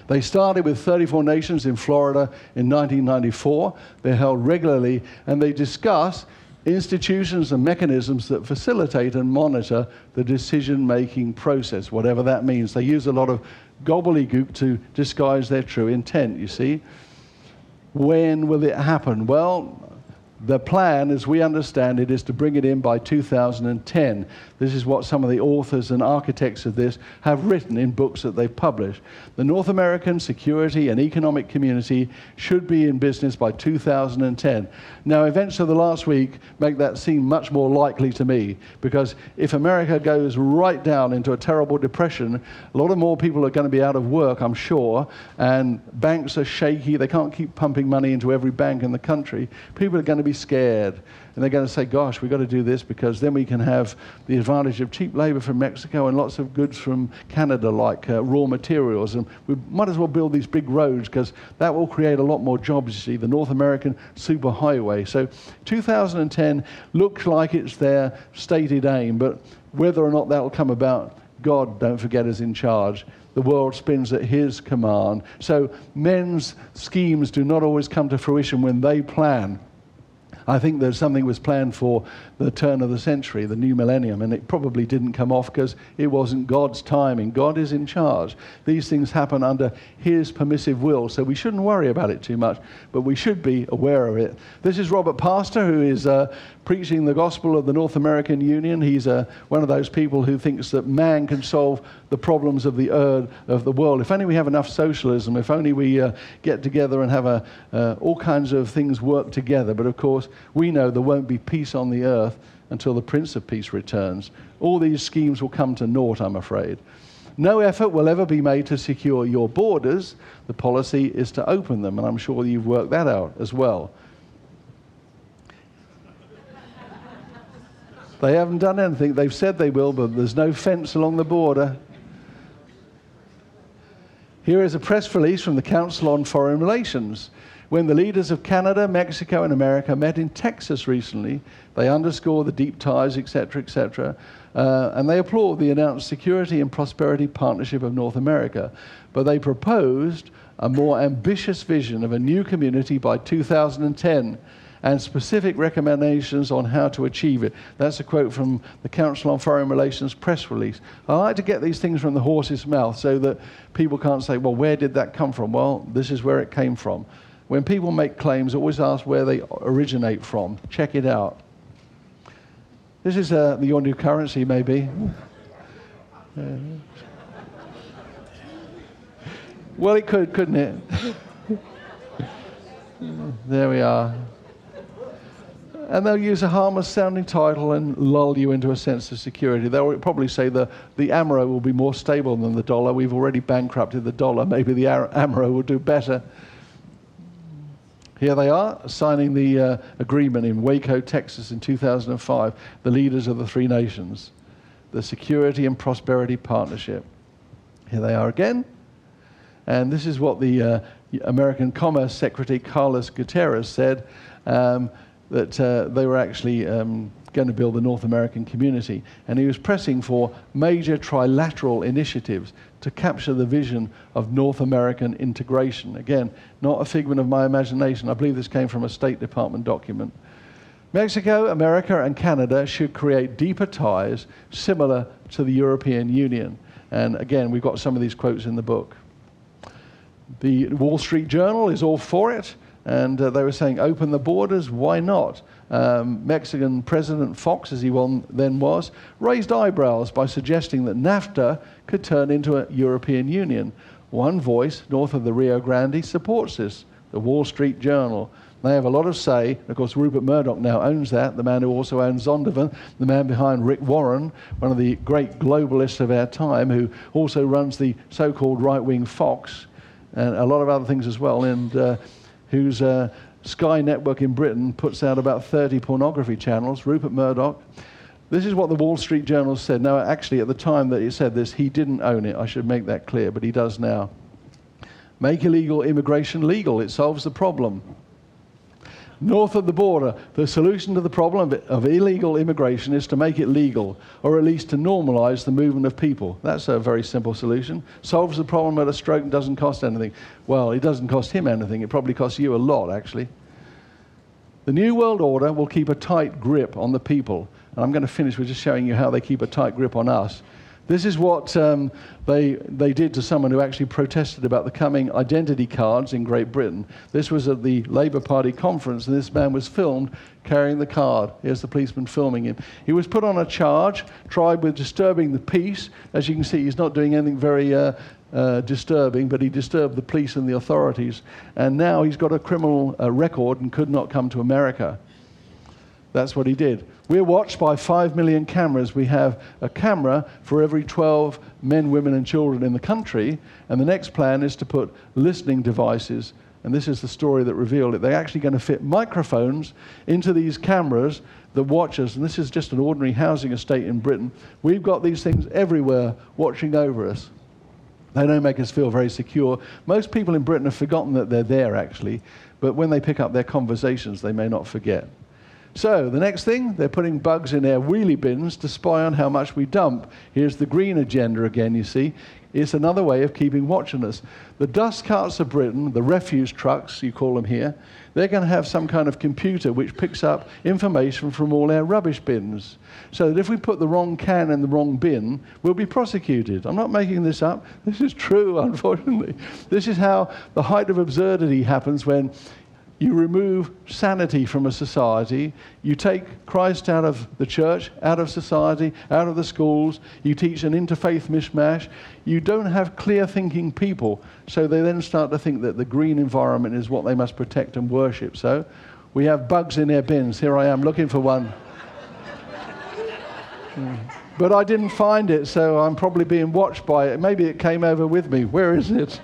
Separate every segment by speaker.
Speaker 1: They started with 34 nations in Florida in 1994. They're held regularly, and they discuss institutions and mechanisms that facilitate and monitor the decision-making process, whatever that means. They use a lot of gobbledygook to disguise their true intent, you see. When will it happen? Well, the plan, as we understand it, is to bring it in by 2010. This is what some of the authors and architects of this have written in books that they've published. The North American security and economic community should be in business by 2010. Now, events of the last week make that seem much more likely to me, because if America goes right down into a terrible depression, a lot of more people are going to be out of work, I'm sure, and banks are shaky. They can't keep pumping money into every bank in the country. People are going to be scared, and they're going to say, gosh, we've got to do this, because then we can have the advantage of cheap labor from Mexico and lots of goods from Canada, like raw materials, and we might as well build these big roads, because that will create a lot more jobs, you see, the North American superhighway. So 2010 looks like it's their stated aim, but whether or not that will come about, God, don't forget, is in charge. The world spins at his command. So men's schemes do not always come to fruition when they plan. I think that something was planned for the turn of the century, the new millennium, and it probably didn't come off because it wasn't God's timing. God is in charge. These things happen under his permissive will, so we shouldn't worry about it too much, but we should be aware of it. This is Robert Pastor, who is preaching the gospel of the North American Union. He's one of those people who thinks that man can solve the problems of the world. If only we have enough socialism, if only we get together and have all kinds of things work together. But of course, we know there won't be peace on the earth until the Prince of Peace returns. All these schemes will come to naught, I'm afraid. No effort will ever be made to secure your borders. The policy is to open them, and I'm sure you've worked that out as well. They haven't done anything. They've said they will, but there's no fence along the border. Here is a press release from the Council on Foreign Relations. When the leaders of Canada, Mexico, and America met in Texas recently, they underscored the deep ties, etc., and they applaud the announced Security and Prosperity Partnership of North America. But they proposed a more ambitious vision of a new community by 2010 and specific recommendations on how to achieve it. That's a quote from the Council on Foreign Relations press release. I like to get these things from the horse's mouth so that people can't say, well, where did that come from? Well, this is where it came from. When people make claims, always ask where they originate from. Check it out. This is your new currency, maybe. Well, it could, couldn't it? There we are. And they'll use a harmless-sounding title and lull you into a sense of security. They'll probably say the Amero will be more stable than the dollar. We've already bankrupted the dollar. Maybe the Amero will do better. Here they are, signing the agreement in Waco, Texas in 2005, the leaders of the three nations, the Security and Prosperity Partnership. Here they are again. And this is what the American Commerce Secretary, Carlos Gutierrez, said, that they were actually going to build the North American community. And he was pressing for major trilateral initiatives to capture the vision of North American integration. Again, not a figment of my imagination. I believe this came from a State Department document. Mexico, America, and Canada should create deeper ties similar to the European Union. And again, we've got some of these quotes in the book. The Wall Street Journal is all for it. And they were saying, open the borders, why not? Mexican President Fox, as he then was, raised eyebrows by suggesting that NAFTA could turn into a European Union. One voice north of the Rio Grande supports this, the Wall Street Journal. They have a lot of say. Of course, Rupert Murdoch now owns that, the man who also owns Zondervan, the man behind Rick Warren, one of the great globalists of our time, who also runs the so-called right-wing Fox, and a lot of other things as well, and whose Sky Network in Britain puts out about 30 pornography channels, Rupert Murdoch. This is what the Wall Street Journal said. Now, actually, at the time that he said this, he didn't own it. I should make that clear, but he does now. Make illegal immigration legal. It solves the problem. North of the border, the solution to the problem of illegal immigration is to make it legal, or at least to normalize the movement of people. That's a very simple solution. Solves the problem at a stroke and doesn't cost anything. Well, it doesn't cost him anything. It probably costs you a lot, actually. The New World Order will keep a tight grip on the people. And I'm going to finish with just showing you how they keep a tight grip on us. This is what they did to someone who actually protested about the coming identity cards in Great Britain. This was at the Labour Party conference, and this man was filmed carrying the card. Here's the policeman filming him. He was put on a charge, tried with disturbing the peace. As you can see, he's not doing anything very disturbing, but he disturbed the police and the authorities. And now he's got a criminal record and could not come to America. That's what he did. We're watched by 5 million cameras. We have a camera for every 12 men, women, and children in the country. And the next plan is to put listening devices. And this is the story that revealed it. They're actually going to fit microphones into these cameras that watch us. And this is just an ordinary housing estate in Britain. We've got these things everywhere watching over us. They don't make us feel very secure. Most people in Britain have forgotten that they're there, actually. But when they pick up their conversations, they may not forget. So the next thing, they're putting bugs in their wheelie bins to spy on how much we dump. Here's the green agenda again, you see. It's another way of keeping watch on us. The dust carts of Britain, the refuse trucks, you call them here, they're going to have some kind of computer which picks up information from all our rubbish bins. So that if we put the wrong can in the wrong bin, we'll be prosecuted. I'm not making this up. This is true, unfortunately. This is how the height of absurdity happens when you remove sanity from a society, you take Christ out of the church, out of society, out of the schools, you teach an interfaith mishmash, you don't have clear-thinking people, so they then start to think that the green environment is what they must protect and worship. So we have bugs in their bins. Here I am looking for one. But I didn't find it, so I'm probably being watched by it. Maybe it came over with me. Where is it?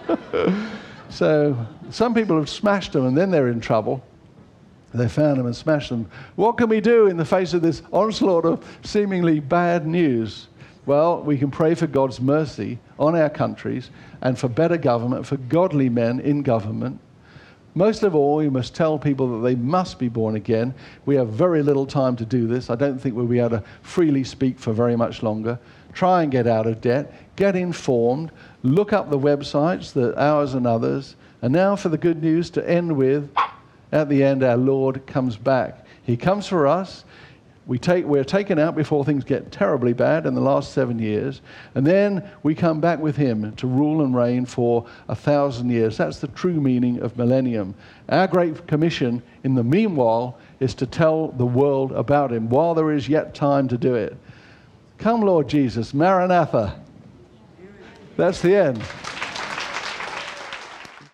Speaker 1: So some people have smashed them and then they're in trouble. They found them and smashed them. What can we do in the face of this onslaught of seemingly bad news? Well, we can pray for God's mercy on our countries and for better government, for godly men in government. Most of all, we must tell people that they must be born again. We have very little time to do this. I don't think we'll be able to freely speak for very much longer. Try and get out of debt. Get informed. Look up the websites, ours and others. And now for the good news to end with, at the end, our Lord comes back. He comes for us. We're taken out before things get terribly bad in the last 7 years. And then we come back with him to rule and reign for 1,000 years. That's the true meaning of millennium. Our great commission in the meanwhile is to tell the world about him while there is yet time to do it. Come, Lord Jesus, Maranatha. That's the end.